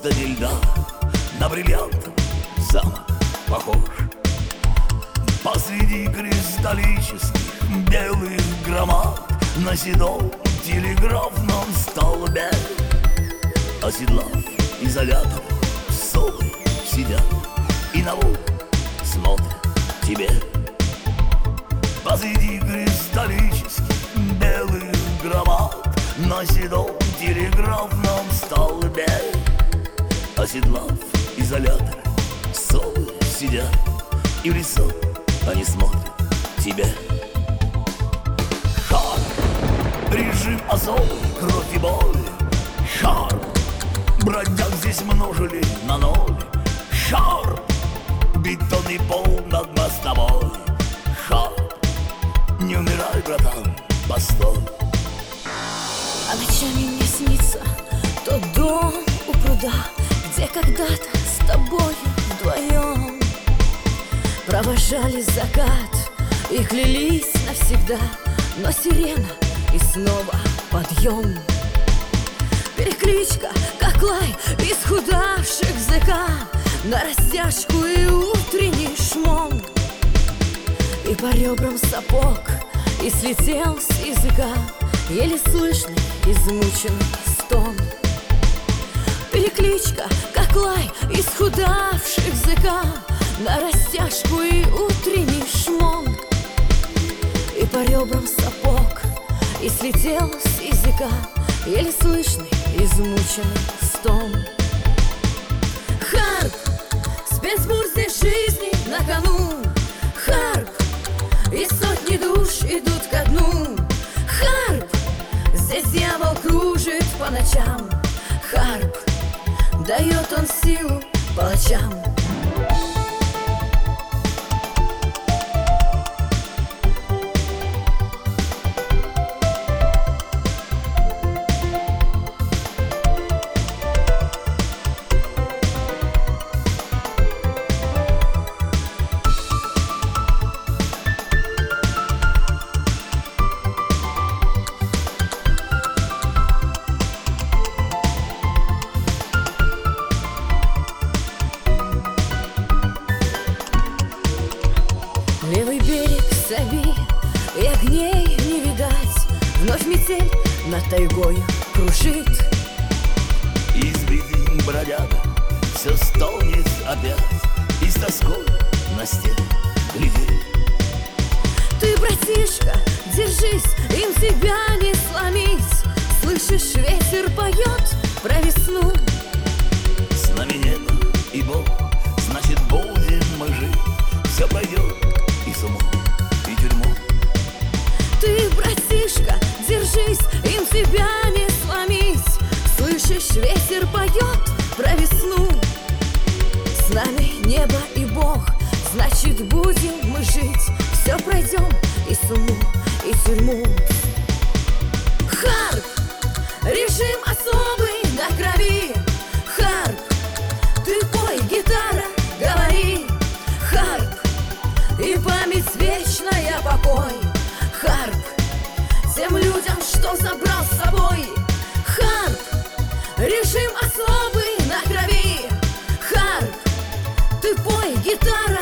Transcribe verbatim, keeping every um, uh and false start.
пустыне льда на бриллиантом замок похож. Посреди кристаллических белых громад на седом телеграфном столбе, оседлав изолятор, совы сидят и на луг смотрят тебе. Посреди кристаллических белых громад на седом телеграфном столбе, оседлав изолятор, совы сидят и в лицо они смотрят тебе. Шар, режим особый, кровь и боль. Шар, бродяг здесь множили на ноль. Шар, бетонный пол над мостовой. Шар, не умирай, братан, постой. А ночами мне снится тот дом у пруда, где когда-то с тобою вдвоем провожали закат и клялись навсегда. Но сирена и снова подъем. Перекличка, как лай исхудавших языка, на растяжку и утренний шмон. И по ребрам сапог, и слетел с языка еле слышный измученный стон. Перекличка, как лай исхудавших языка, на растяжку и утренний шмон. И по ребрам сапог, и слетел с языка еле слышный измученный стон. Харп, спецбур здесь жизни на кону. Харп, и сотни душ идут ко дну. Харп, здесь дьявол кружит по ночам. Харп, дает он силу палачам. Левый берег Саби, и огней не видать. Вновь метель над тайгой кружит. Избитый бродяга все стонет опять и с тоской на стену глядит. Ты, братишка, держись, им тебя не сломить. Слышишь, ветер поет про весну. С нами небо и Бог, значит, будем мы жить. Все пройдет и суму, и тюрьму. Ты, братишка, держись, им тебя не сломить. Слышишь, ветер поет про весну. С нами небо и Бог, значит, будем мы жить. Все пройдем и суму, и тюрьму. Харп, режим особый на крови. Харп, ты пой, гитара, говори. Харп, и память вечная покой. Харп, тем людям, что забрал с собой. Харп, режим особый на крови. Харп, ты пой, гитара,